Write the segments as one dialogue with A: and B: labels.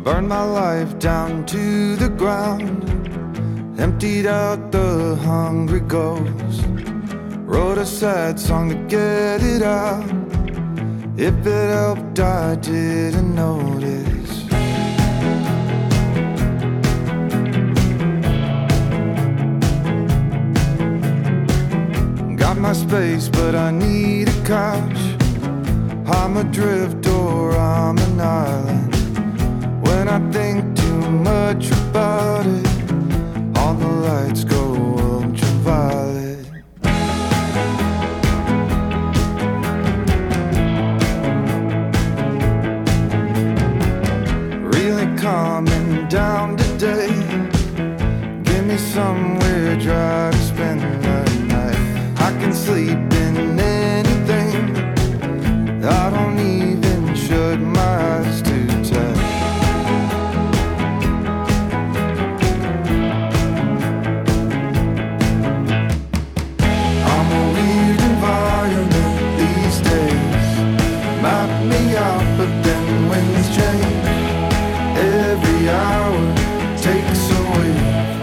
A: burned my life down to the ground, emptied out the hungry ghost, wrote a sad song to get it out. If it helped, I didn't notice. Got my space, but I need a couch. I'm adrift or I'm an island. When I think too much about it, all the lights go ultraviolet. Really calming down today. Give me somewhere dry to spend the night. I can sleep in anything. I don't even shut my eyes too tight. I'm a weird environment these days. Map me out, but then winds change. Every hour takes away.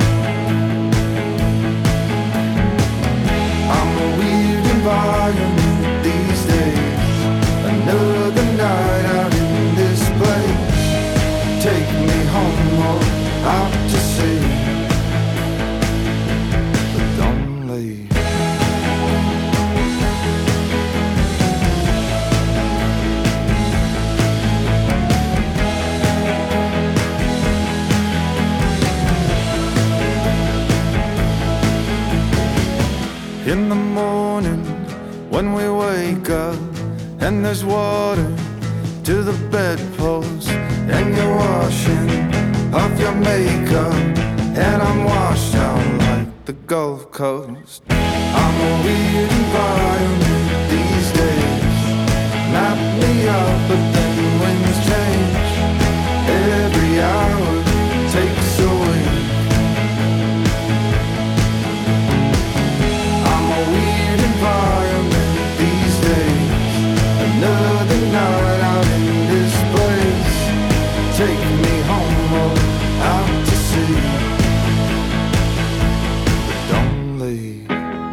A: I'm a weird environment these days. Another night out in this place. Take me home or out to sea, but don't leave. In the morning when we wake up and there's water to the bedpost, and you're washing off your makeup, and I'm washed out like the Gulf Coast. I'm a weird environment these days. Map me out, but then winds change. Every hour takes away. I'm a weird environment these days. Another night out in this place. Take me home or out to sea, but don't leave.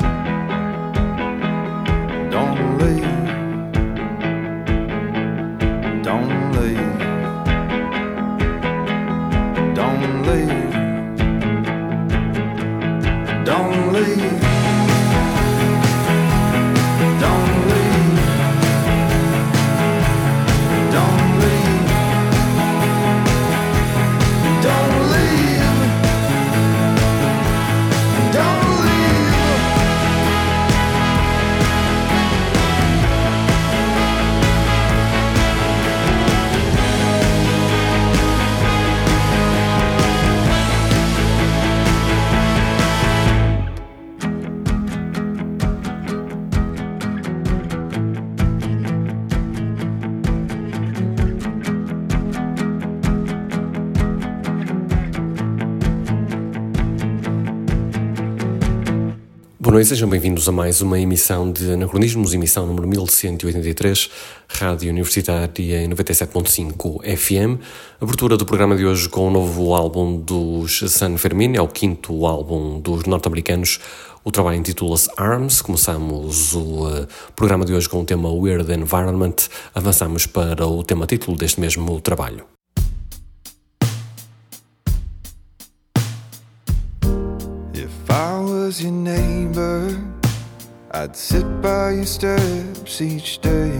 A: Don't leave. Don't leave. Don't leave. Don't leave.
B: Boa noite, sejam bem-vindos a mais uma emissão de Anacronismos, emissão número 1183, Rádio Universitária em 97.5 FM. Abertura do programa de hoje com o novo álbum dos San Fermin, é o quinto álbum dos norte-americanos. O trabalho intitula-se Arms. Começamos o programa de hoje com o tema Weird Environment. Avançamos para o tema título deste mesmo trabalho.
A: If I was your neighbor, I'd sit by your steps each day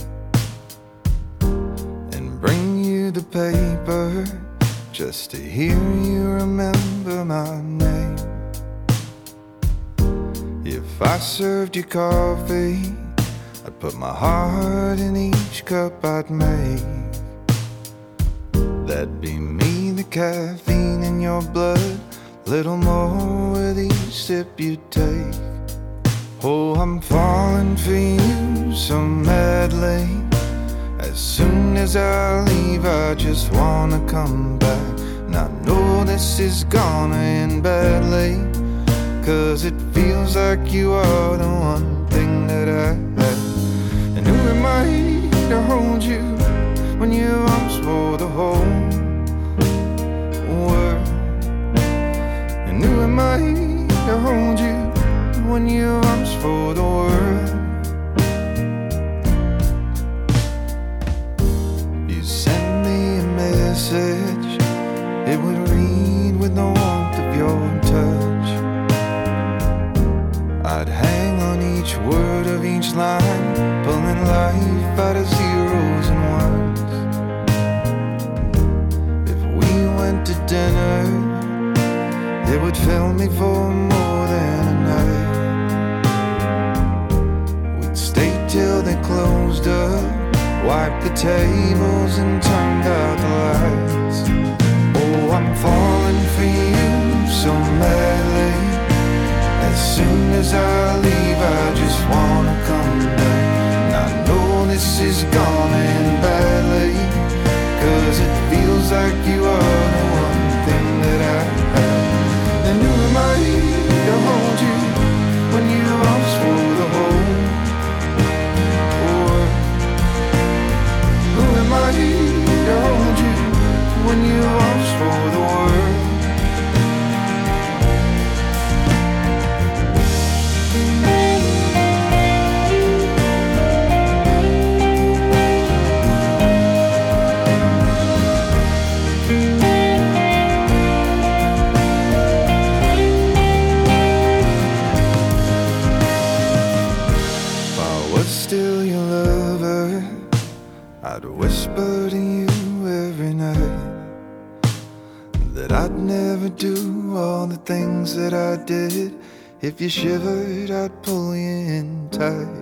A: and bring you the paper just to hear you remember my name. If I served you coffee, I'd put my heart in each cup I'd make. That'd be me, the caffeine in your blood, little more with each sip you take. Oh, I'm falling for you so madly. As soon as I leave, I just wanna come back. And I know this is gonna end badly, 'cause it feels like you are the one thing that I have. And who am I to hold you when your arms for the hold? message, it would read with the warmth of your touch. I'd hang on each word of each line, pulling life out of zeros and ones. If we went to dinner, it would fill me for more than a night. We'd stay till they closed up, wiped the tables and turned out the lights. Oh, I'm falling for you so madly. As soon as I leave, I just wanna come back. And I know this is gonna end badly, 'cause it feels like you are the one thing that I have. And who am I to hold you when you ask for the whole world? Who am I to hold you when you ask for the world? Still your lover, I'd whisper to you every night that I'd never do all the things that I did. If you shivered, I'd pull you in tight.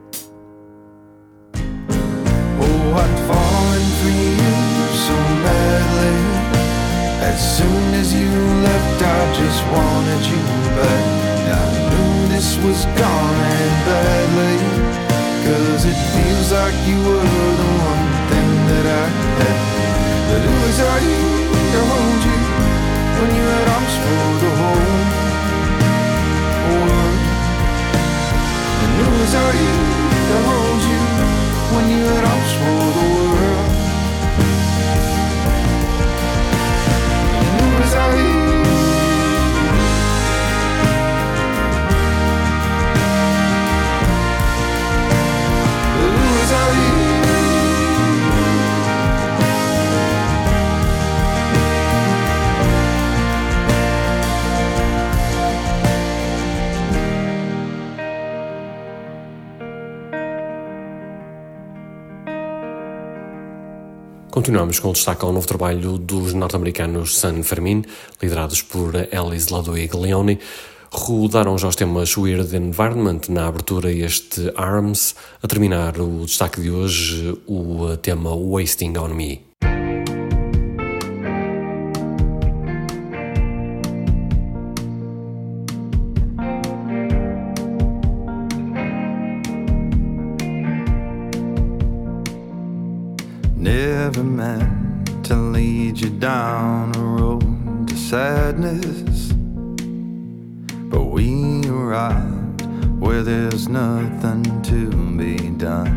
A: Oh, I'd fallen for you so madly. As soon as you left, I just wanted you back. I knew this was gonna end badly, 'cause it feels like you were the one thing that I had. But who was I to hold you when you had arms for the whole world? And who was I to hold you when you had arms for the world? And who was I?
B: Continuamos com o destaque ao novo trabalho dos norte-americanos San Fermin, liderados por Alice Ludwig Leone. Rodaram já os temas Weird Environment na abertura e este Arms. A terminar o destaque de hoje, o tema Wasting on Me.
A: Never meant to lead you down a road to sadness, but we arrived where there's nothing to be done.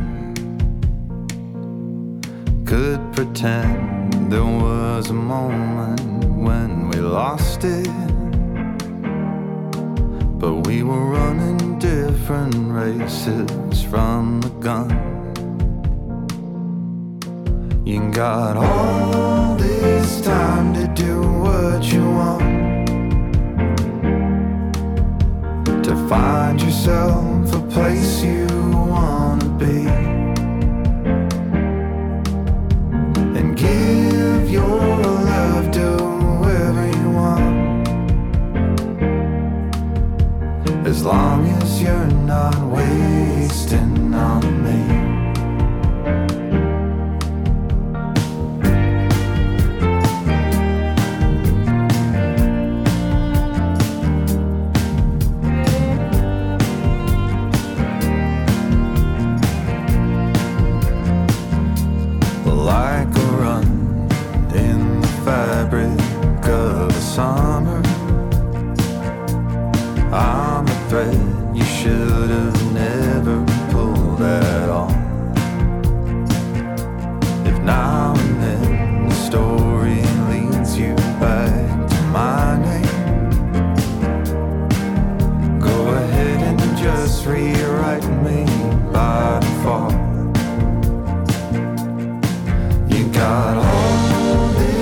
A: Could pretend there was a moment when we lost it, but we were running different races from the gun. You got all this time to do what you want, to find yourself a place you wanna be, and give your love to whoever you want, as long as you're not wasting on me. You should have never pulled that off. If now and then the story leads you back to my name, go ahead and just rewrite me by default. You got all this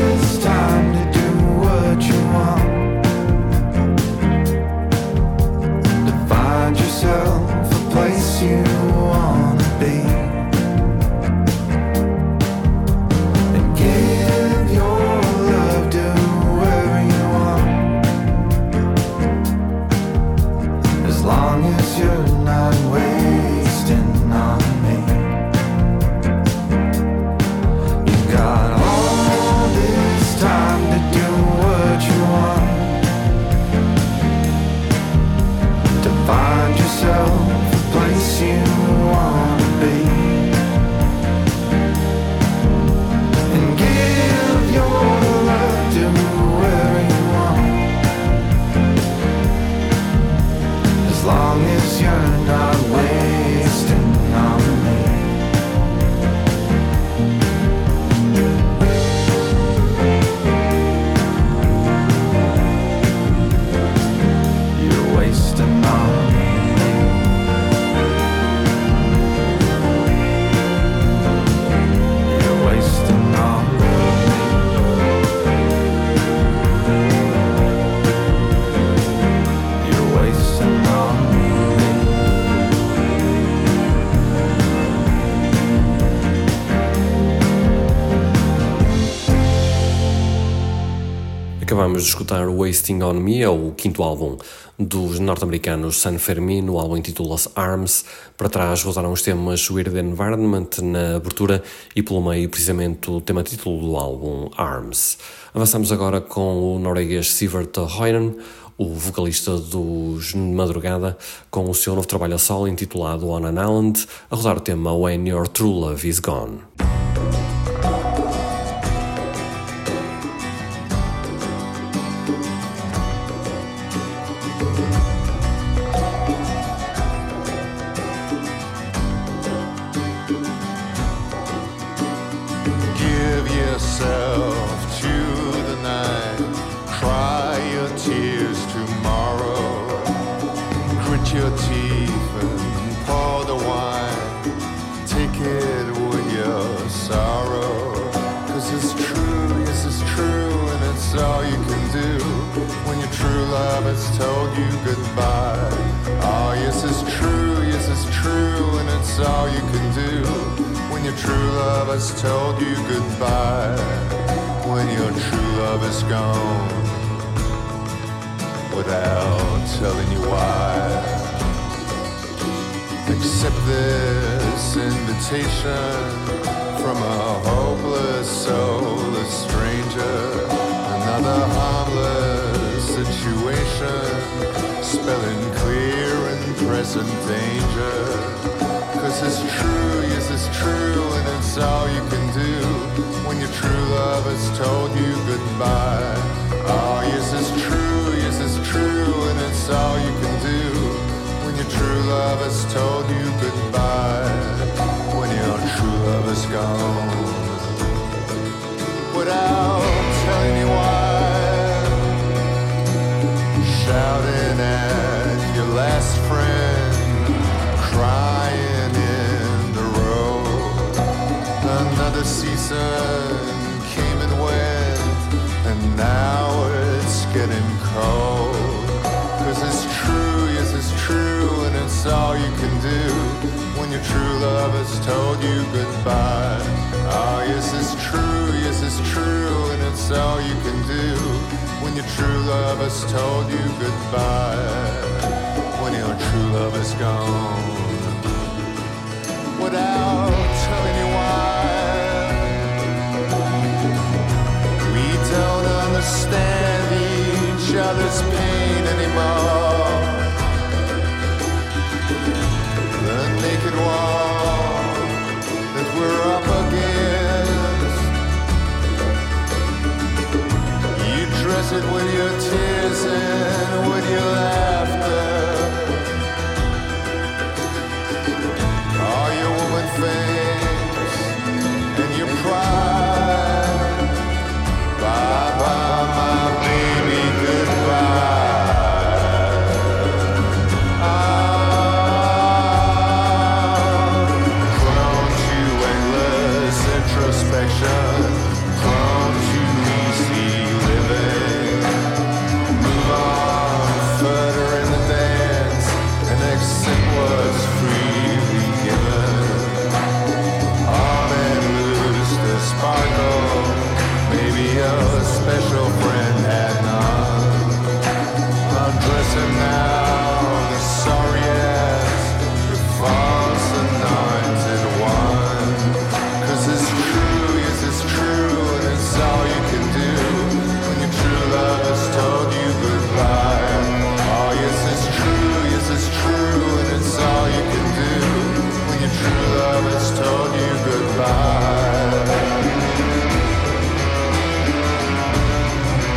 B: Acabamos de escutar Wasting on Me, é o quinto álbum dos norte-americanos San Fermin. O álbum intitula-se Arms. Para trás rodaram os temas Weird Environment na abertura e pelo meio precisamente o tema título do álbum Arms. Avançamos agora com o norueguês Sivert Høyren, o vocalista dos Madrugada, com o seu novo trabalho a solo intitulado On an Island, a rodar o tema When Your True Love Is Gone.
A: Your teeth and pour the wine. Take it with your sorrow. 'Cause it's true, yes it's true, and it's all you can do when your true love has told you goodbye. Oh yes it's true, and it's all you can do when your true love has told you goodbye. When your true love is gone without telling you why. Accept this invitation from a hopeless, soulless stranger. Another harmless situation, spelling clear and present danger. 'Cause it's true, yes it's true, and it's all you can do when your true love has told you goodbye. Oh yes it's true, and it's all you can do when your true love has told you goodbye. When your true love is gone without telling you why. Shouting at your last friend, crying in the road. Another season came and went, and now it's getting cold. 'Cause it's true, yes it's true, and it's all you can do when your true love has told you goodbye. Oh yes it's true, and it's all you can do when your true love has told you goodbye. When your true love is gone without telling you why. We don't understand each other's pain anymore. The naked wall that we're up against, you dress it with your tears and with your laughter. All your woman face and your pride. Bye bye my baby, goodbye. Prone to endless introspection, prone to easy living. Move on further in the dance and accept what's freely given. All men lose the sparkle, maybe a special friend had none. Undress him now, the sorry ass, the false anointed one. 'Cause it's true, yes it's true, and it's all you can do when your true love has told you goodbye. Oh yes it's true, and it's all you can do when your true love has told you goodbye.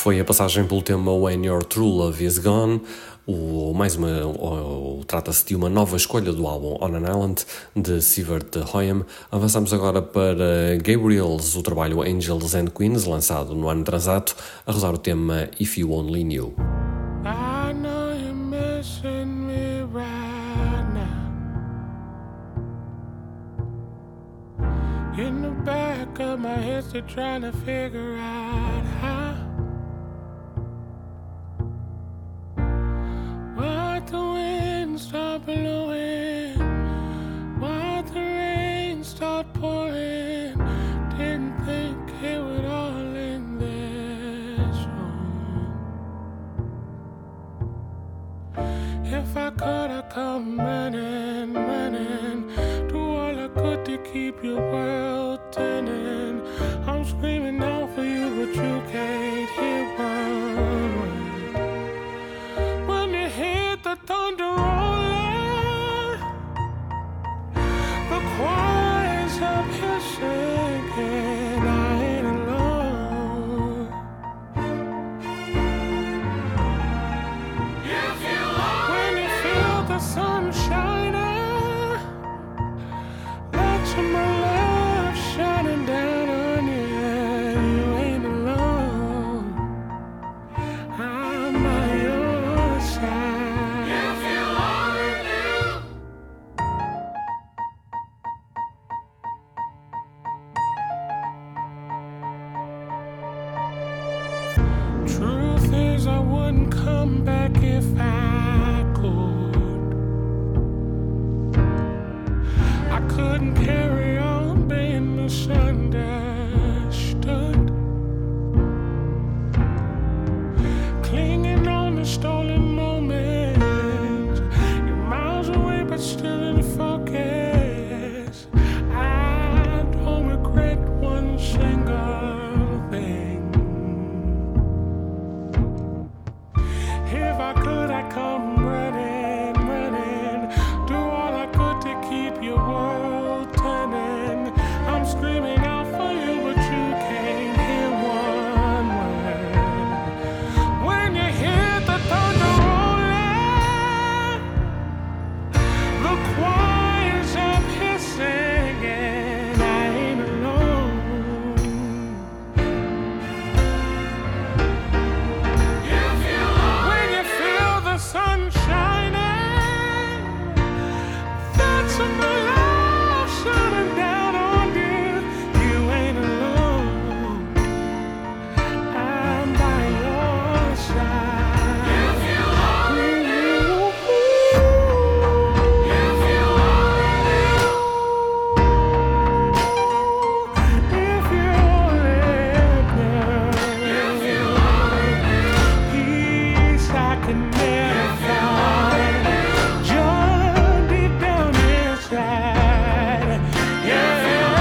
B: Foi a passagem pelo tema When Your True Love Is Gone, trata-se de uma nova escolha do álbum On an Island, de Sivert Høyem. Avançamos agora para Gabriels, o trabalho Angels and Queens, lançado no ano transato, a rozar o tema If You Only Knew.
C: I know you're missing me right now. In the back of my head, still trying to figure out how. Why'd the wind stop blowing? Why'd the rain start pouring? Didn't think it would all end this wrong. If I could, I'd come running, running. Do all I could to keep your world turning. I'm screaming out for you, but you can't hear one word. When you hit the thunder rolling, the choir's up here singing, I ain't alone. When you feel the sun shining, let my love shining down on you. You ain't alone. I'm by your side. If you only knew. Truth is, I wouldn't come back if I could. I couldn't carry on being misunderstood. Clinging on to stolen moments. You're miles away but still in focus. I don't regret one single thing. If I could, I'd come running, running. Do all I could to keep your world turning. I'm screaming out for you, but you can't hear one word. When you hear the thunder rolling, the choir's up here singing, I ain't alone. When you feel the sun shining, that's when the love shining down on you. You ain't alone. I'm by your side. If you only knew. If you only knew. If you only knew. Peace I can never find. Joy deep down inside. Yeah.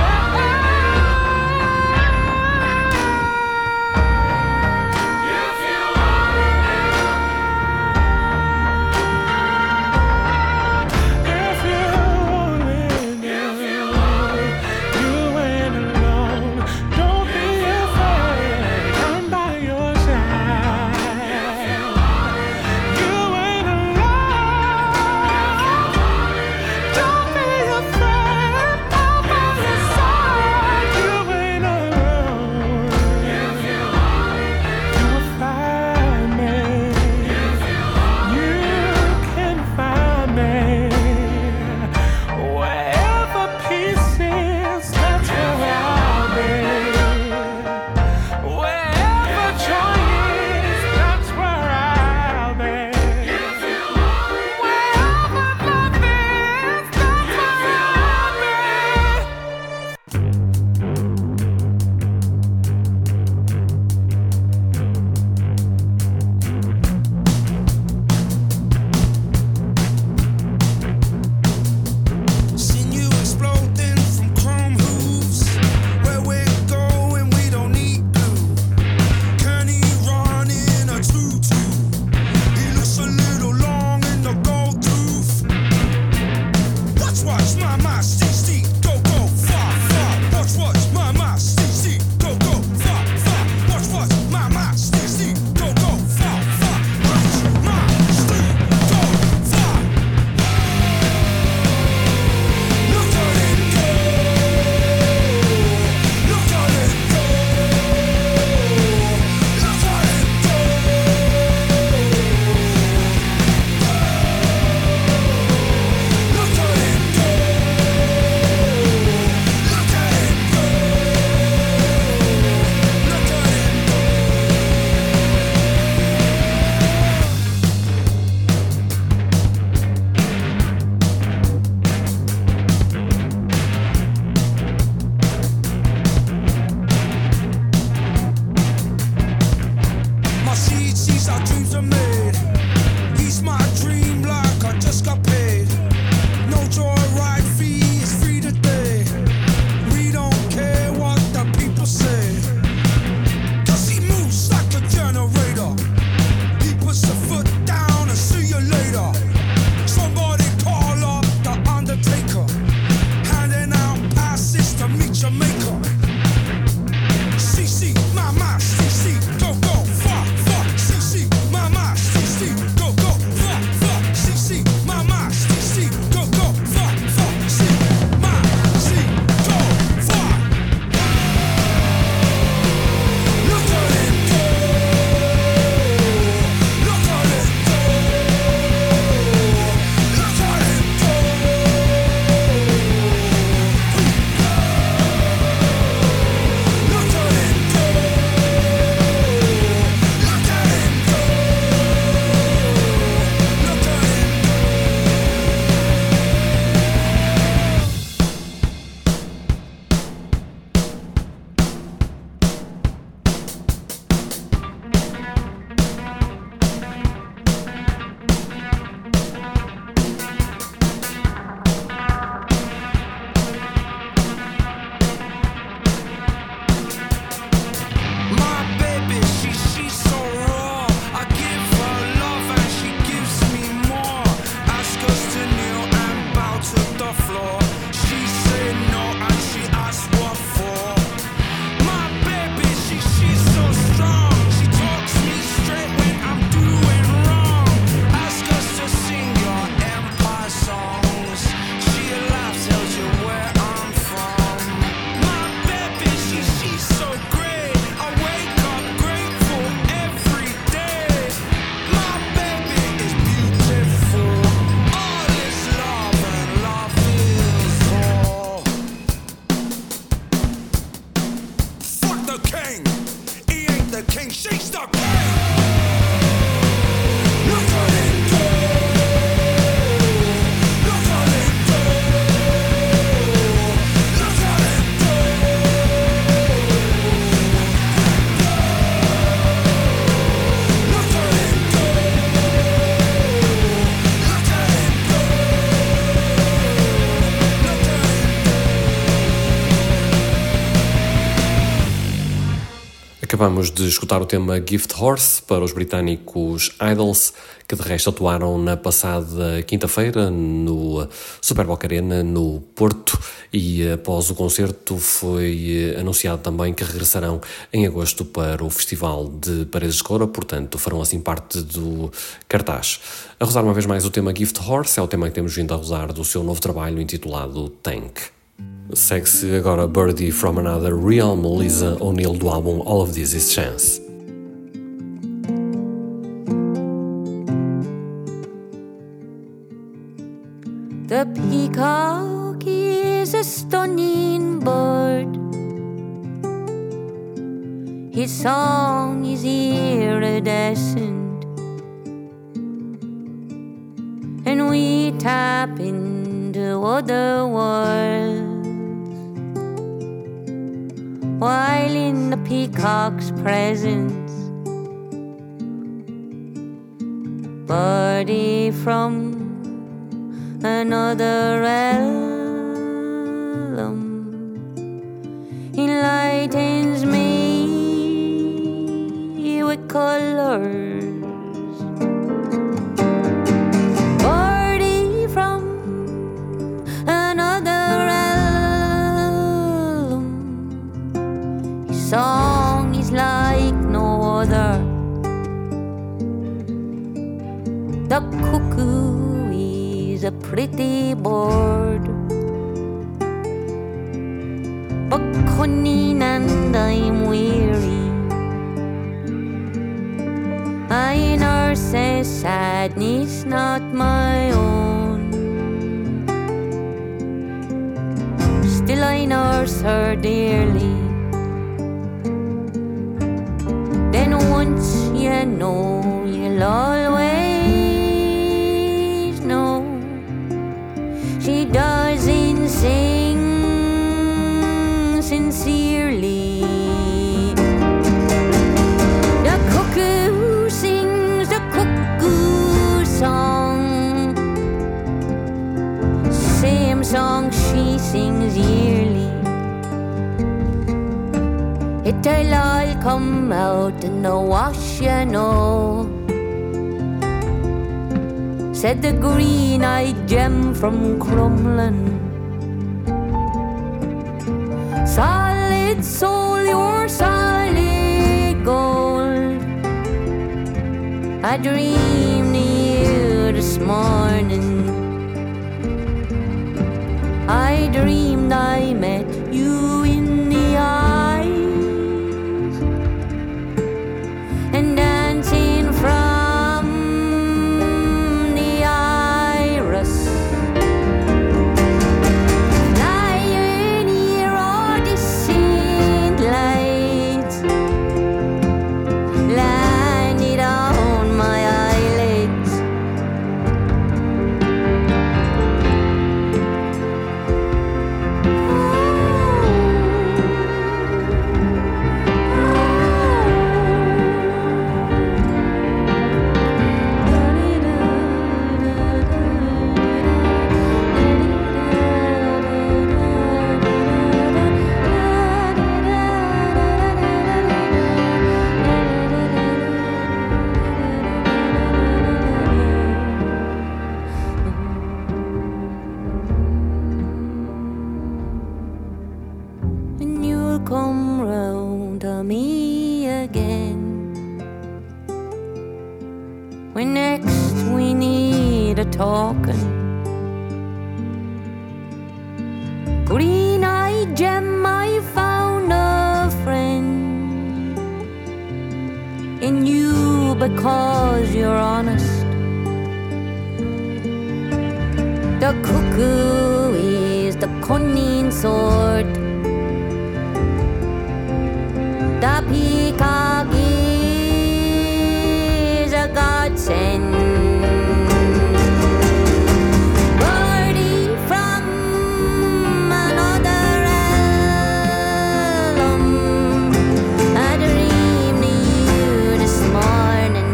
C: If you only knew. You ain't alone. Don't be afraid. I'm by your side. You ain't alone. Don't be afraid. I'm by your side. You ain't alone. You will find me. You can find me. Wherever peace is, that's where I'll be. Wherever joy is, that's where I'll be. Wherever love is, that's where I'll be.
D: Seen you exploding from chrome hooves. Where we're going, we don't need blue. Kenny running a tutu. He looks a little long in the gold tooth. Watch, my, stick, go, far, far. Watch, my, stick, go, far, far. Watch, my, stick, the floor. She said no and she asked what for. My baby, she's so strong. She talks me straight when I'm doing wrong. Ask us to sing your empire songs. She laughs, tells you where I'm from. My baby, she's so great. I wake up grateful every day. My baby is beautiful. All is love and love is all. Fuck the king. He ain't the king, she's the queen. Look at it go. Look at it go. Look at it go. Look at it go. Look at it go. Look at it.
B: Acabamos de escutar o tema Gift Horse para os britânicos Idols, que de resto atuaram na passada quinta-feira no Super Boca Arena, no Porto, e após o concerto foi anunciado também que regressarão em agosto para o Festival de Paredes de Coura, portanto farão assim parte do cartaz. A rozar uma vez mais o tema Gift Horse é o tema que temos vindo a rozar do seu novo trabalho intitulado Tank. Segue-se agora Birdie from Another Realm, Lisa O'Neill do álbum All of This Is Chance.
E: The peacock is a stunning bird. His song is iridescent, and we tap into other worlds while in the peacock's presence. Birdie from another realm enlightens me with colors. Birdie from another realm, his song is like no other. The cuckoo is a pretty bird, but cunning and I'm weary. I nurse a sadness not my own. Still I nurse her dearly. Then once you know, you'll always know. She doesn't sing sincerely. The cuckoo sings the cuckoo song, same song she sings yearly. It'll all come out in the wash, you know, said the green-eyed gem from Crumlin. Solid soul, you're solid gold. I dreamed of you this morning. I dreamed I met you in the eyes and dancing from the iris. Lying here, all distant lights landed on my eyelids. Oh, come round to me again. When next we need a talking, green-eyed gem, I found a friend in you because you're honest. The cuckoo is the cunning sort. The peacock is a godsend. Birdie from another realm, I dreamed of you this morning.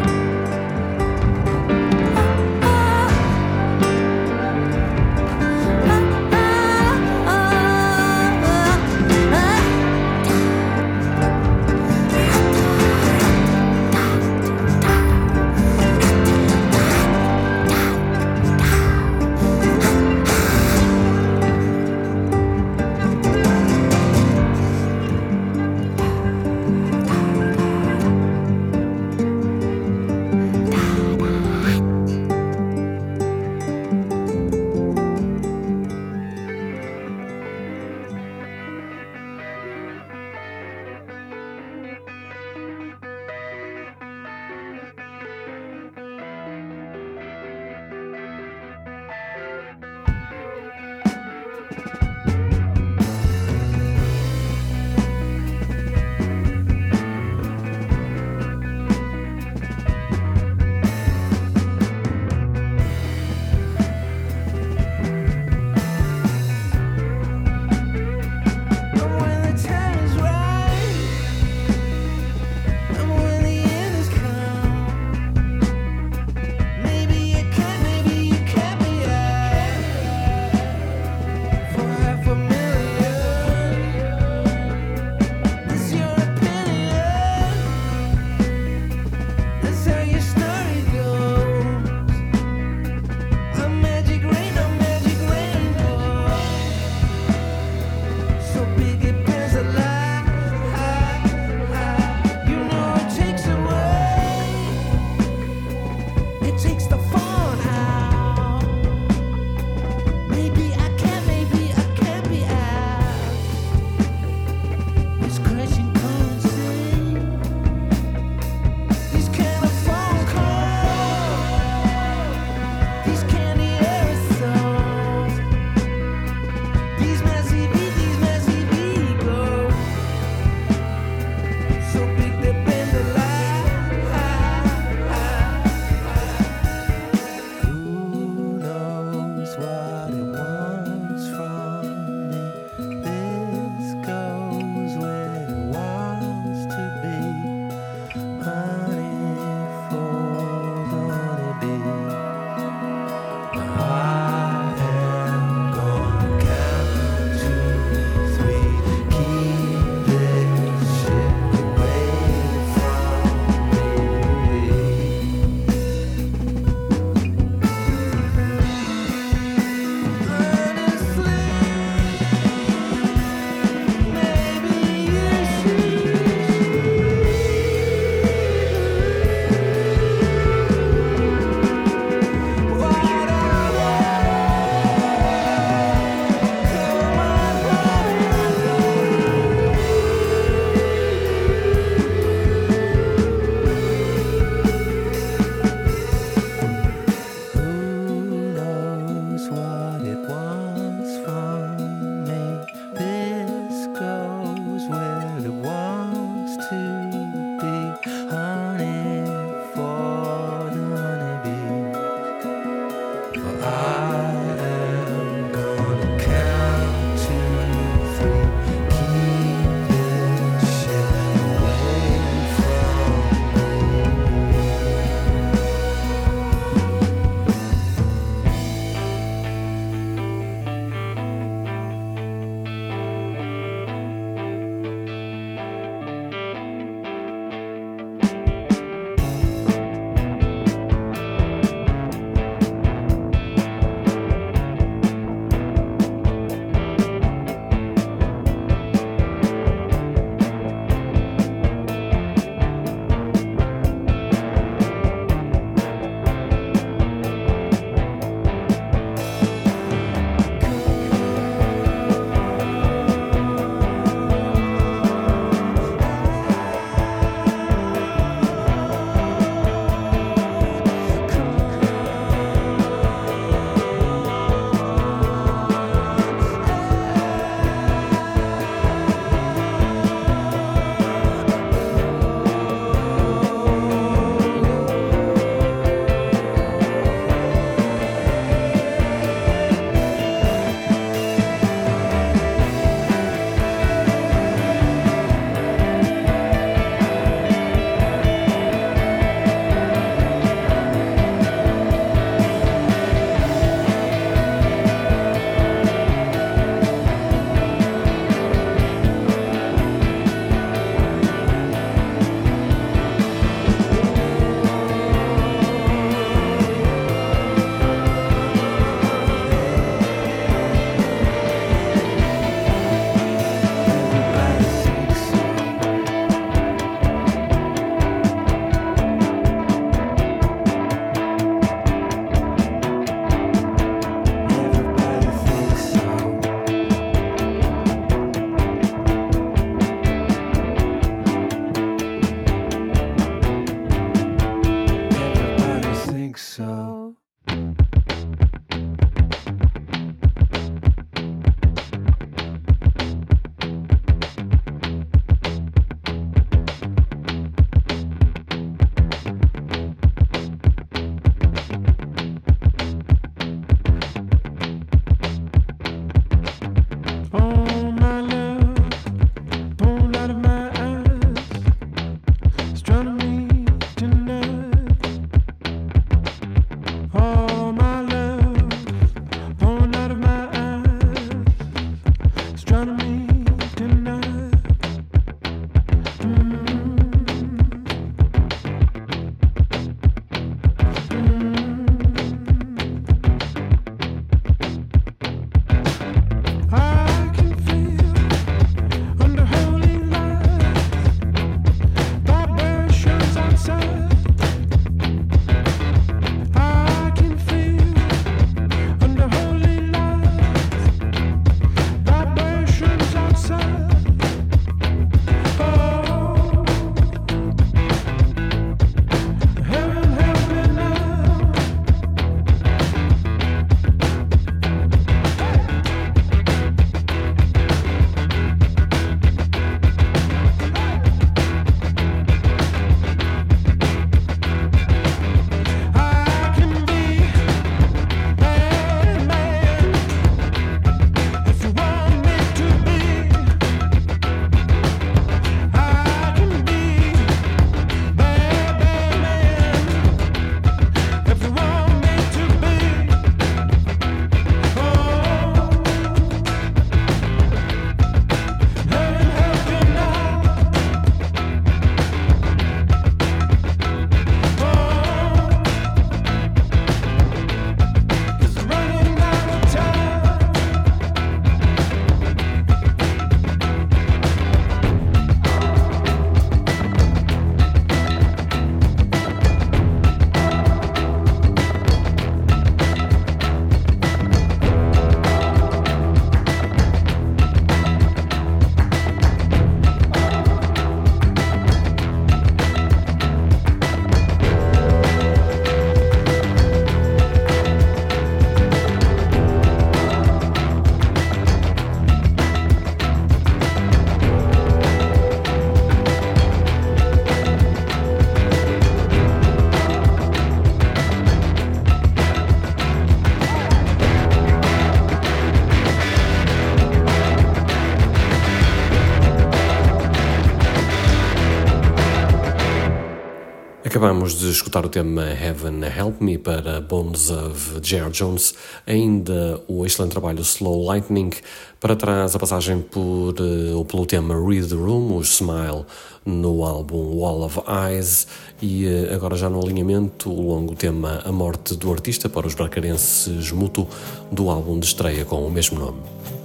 B: Acabamos de escutar o tema Heaven Help Me para Bones of J.R. Jones, ainda o excelente trabalho Slow Lightning, para trás a passagem pelo tema Read the Room, o Smile no álbum Wall of Eyes, e agora já no alinhamento o longo tema A Morte do Artista para os bracarenses Mutu, do álbum de estreia com o mesmo nome.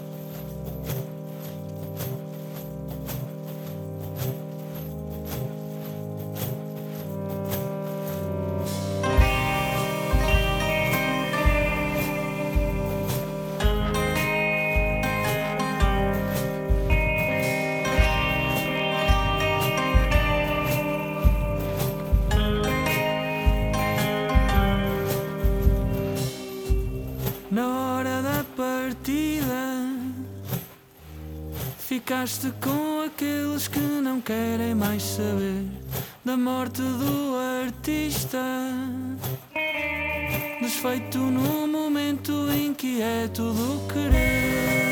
F: Ficaste com aqueles que não querem mais saber da morte do artista, desfeito no momento em que é tudo querer.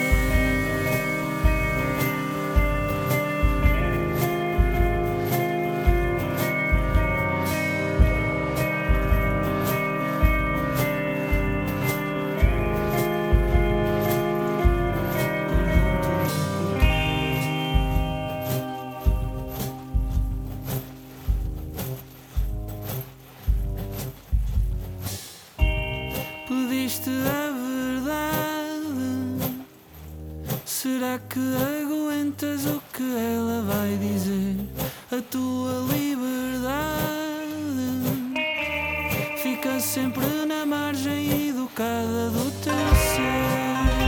F: Pediste a verdade, será que aguentas o que ela vai dizer? A tua liberdade fica sempre na margem educada do teu ser.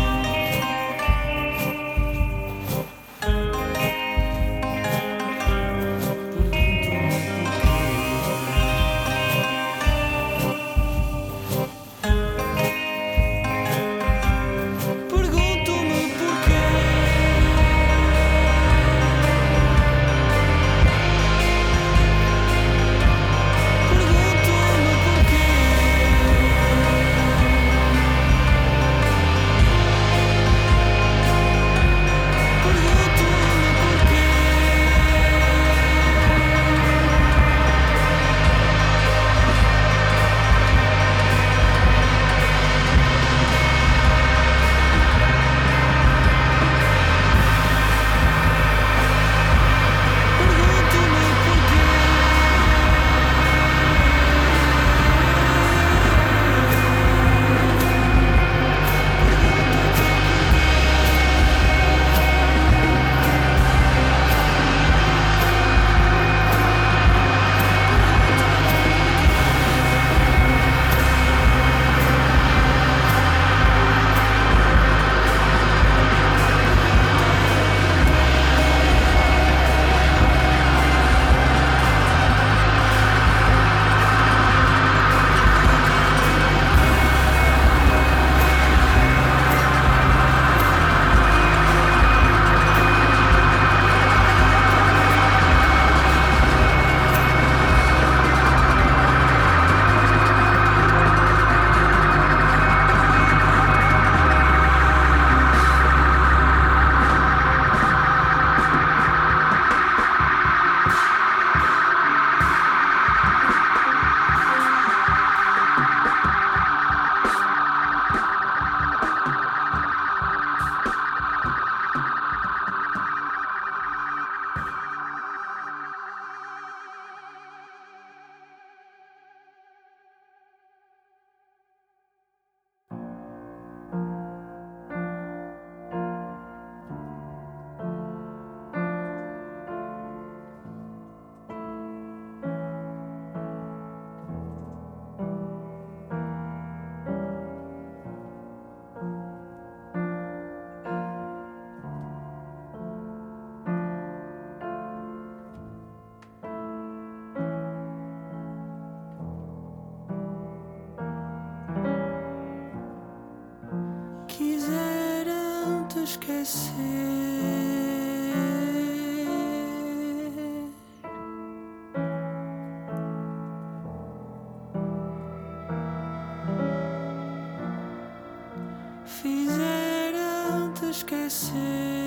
F: Fizeram-te esquecer.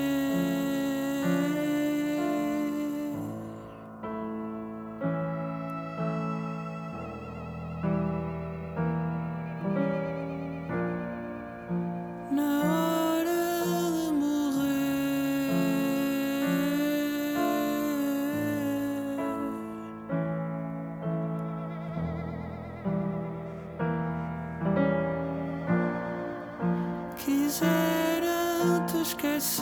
F: te esquecer.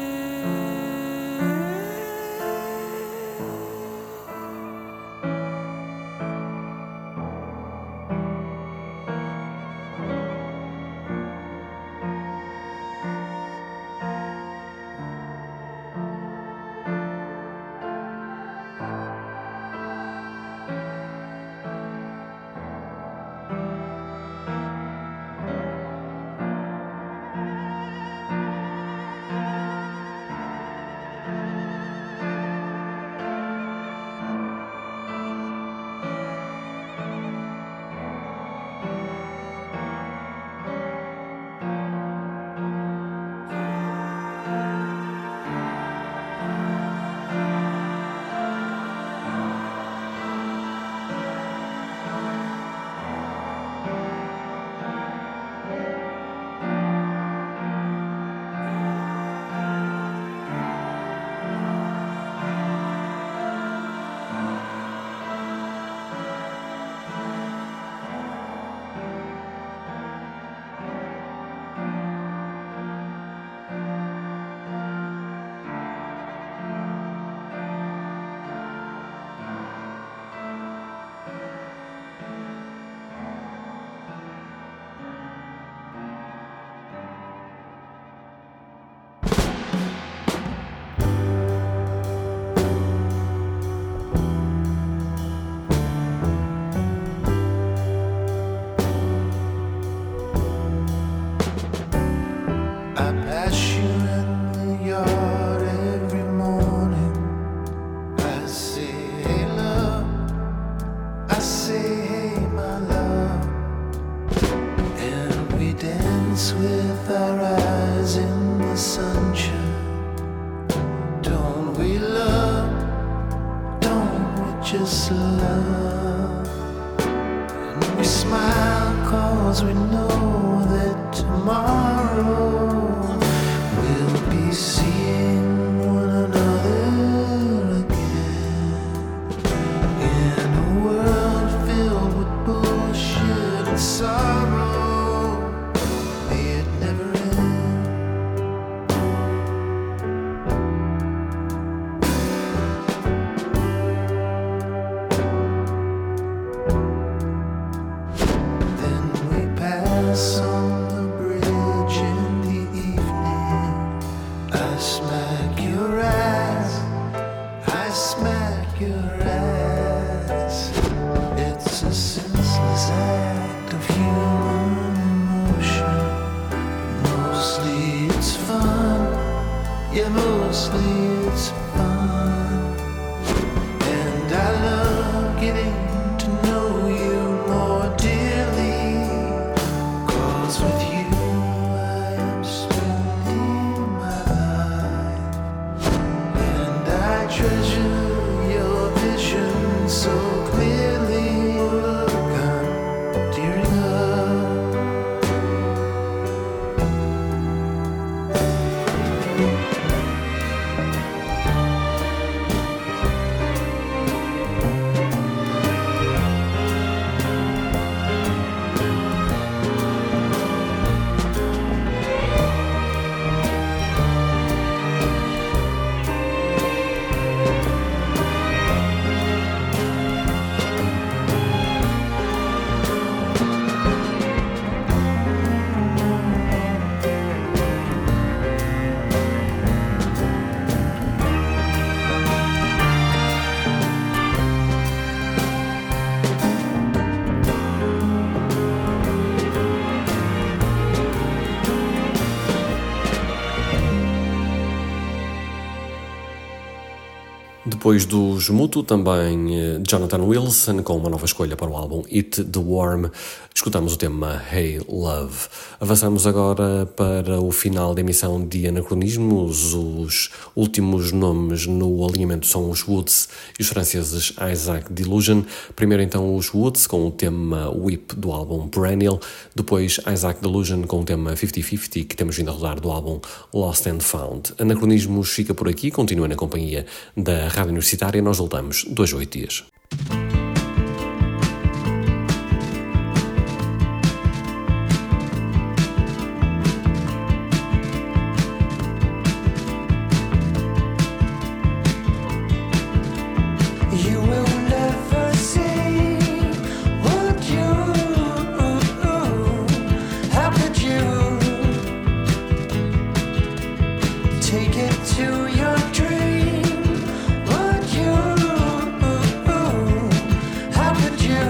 G: I pass you in the yard every morning. I say, hey love, I say, hey my love. And we dance with our eyes in the sunshine. Don't we love, don't we just love? And we smile 'cause we know that tomorrow we'll be seeing one another again. In a world filled with bullshit and sorrow, may it never end. Then we pass on the bridge in the evening. I smack your ass, I smack your ass. It's a senseless act of human emotion. Mostly it's fun, yeah, mostly it's fun. And I love getting to know you more dearly, 'cause with you I am spending my life. And I treasure your vision so clearly. Look, I'm tearing up.
B: Depois dos Mutu, também Jonathan Wilson, com uma nova escolha para o álbum Eat the Worm. Escutamos o tema Hey Love. Avançamos agora para o final da emissão de Anacronismos. Os últimos nomes no alinhamento são os Woods e os franceses Isaac Delusion. Primeiro então os Woods com o tema Whip do álbum Perennial. Depois Isaac Delusion com o tema 50-50 que temos vindo a rodar do álbum Lost and Found. Anacronismos fica por aqui, continua na companhia da Rádio Universitária. Nós voltamos 2 a 8 dias.
G: take it to your dream. Would you? How could you?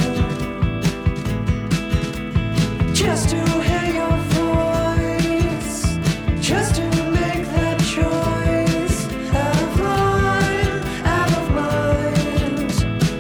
G: Just to hear your voice, just to make that choice. Out of line, out of mind.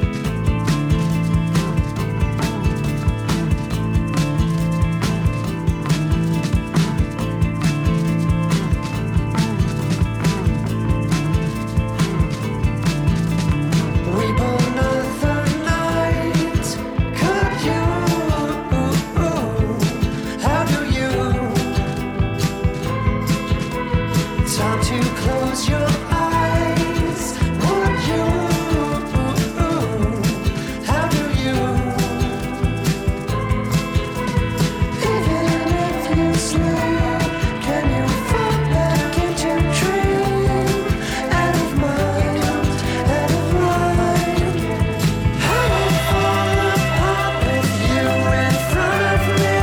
G: Weep another night. Could you? How do you? Time to close your eyes. Would you? How do you? Even if you sleep, can you fall back into dream? Out of mind, out of mind. I will fall apart with you in front of me.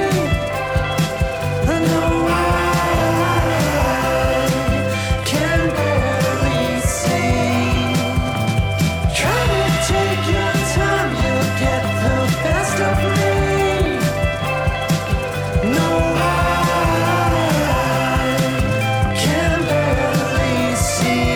G: No, I can barely see. Try to take your time, you'll get the best of me. No, I can barely see.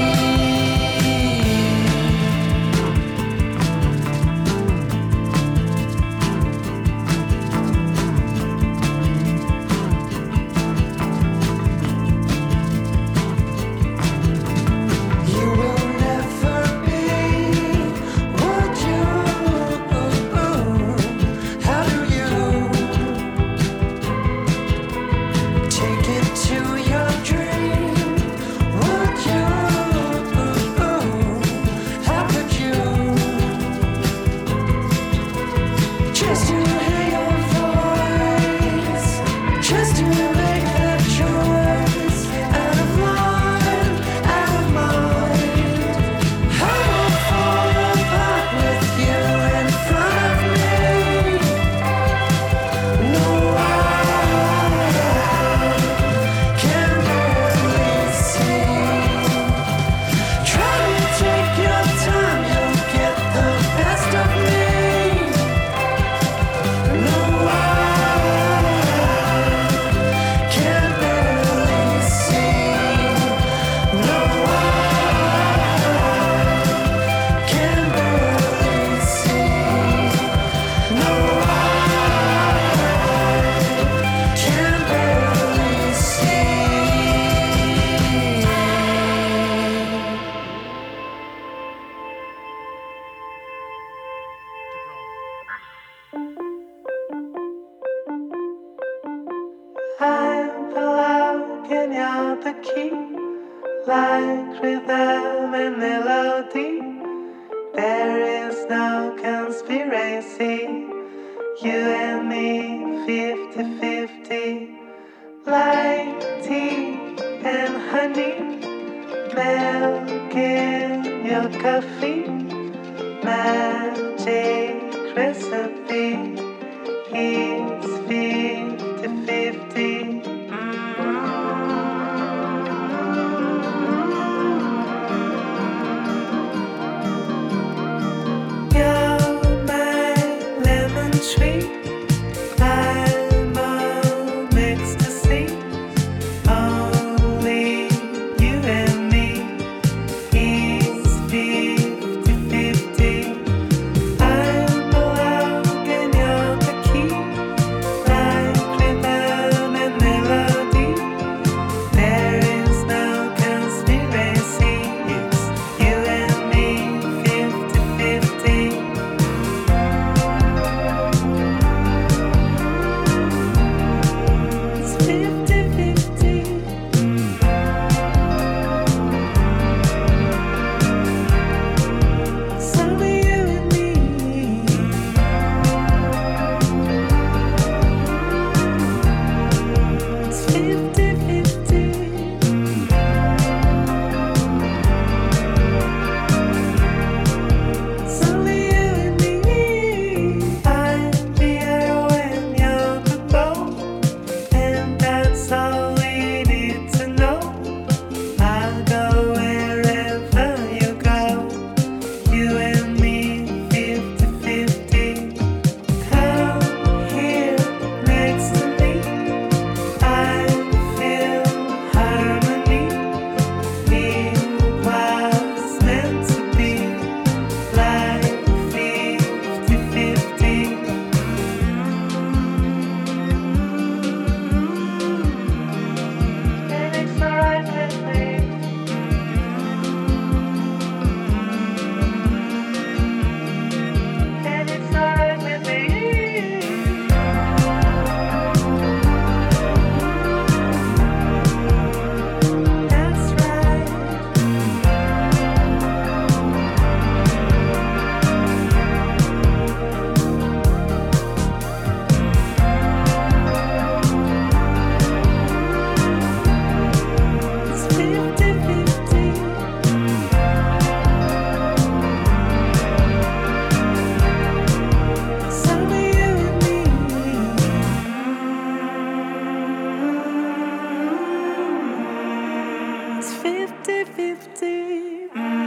G: You will never be. Would you? How do you? Take it to your dream. Would you? How could you? Just to hear your voice, just to make that choice. Out of line, out of mind. I will fall apart with you in front of me. No, I can barely see. Try to take your time, you'll get the best of me. No, I can barely see. No, I can barely see. No, I can barely see. I'm the lock and you're the key, like rhythm and melody. There is no conspiracy, you and me 50-50. Like tea and honey, milk in your coffee. Magic recipe is 50-50. You're my lemon tree, I'm on ecstasy. Only you and me is 50-50. I'm the lock and you're the key. 50-50.